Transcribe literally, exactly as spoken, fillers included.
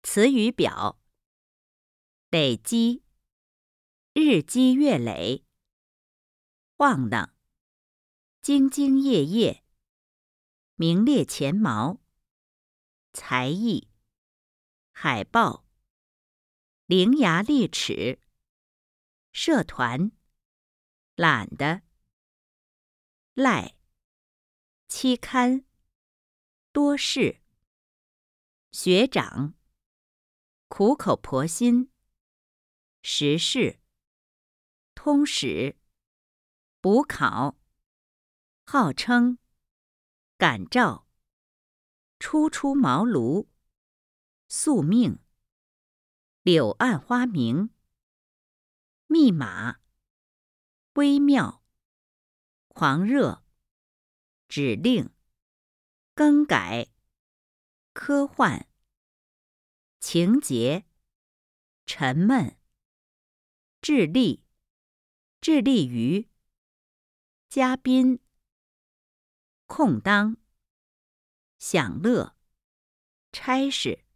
词语表：累积，日积月累；晃荡，兢兢业业；名列前茅；才艺，海报；伶牙俐齿；社团，懒的；赖；期刊；多事；学长；苦口婆心；时事；通史；补考；号称；感召；初出茅庐；宿命；柳暗花明；密码；微妙；狂热；指令；更改；科幻；情节；沉闷；致力；致力于；嘉宾；空当；享乐；差事。